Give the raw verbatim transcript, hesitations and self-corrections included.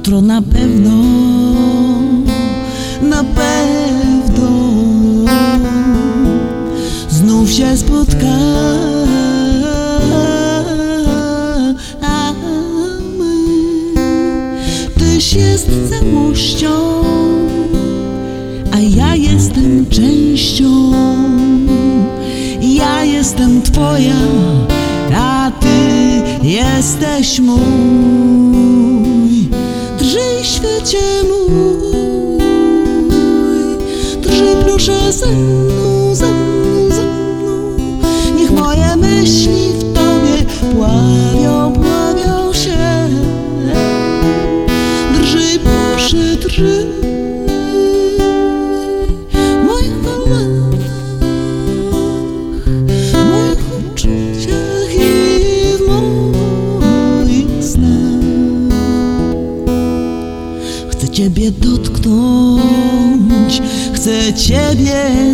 Jutro na pewno, na pewno znów się spotkamy. Tyś jest całością, a ja jestem częścią. Ja jestem twoja, a ty jesteś mój. Drżyj, świecie mój, drżyj proszę ze mną, ze mną, ze mną. Niech moje myśli w tobie pławią, pławią się. Drżyj proszę, drżyj w moich kolach, w moich uczuciach i w moich snach. Chcę ciebie dotknąć, chcę ciebie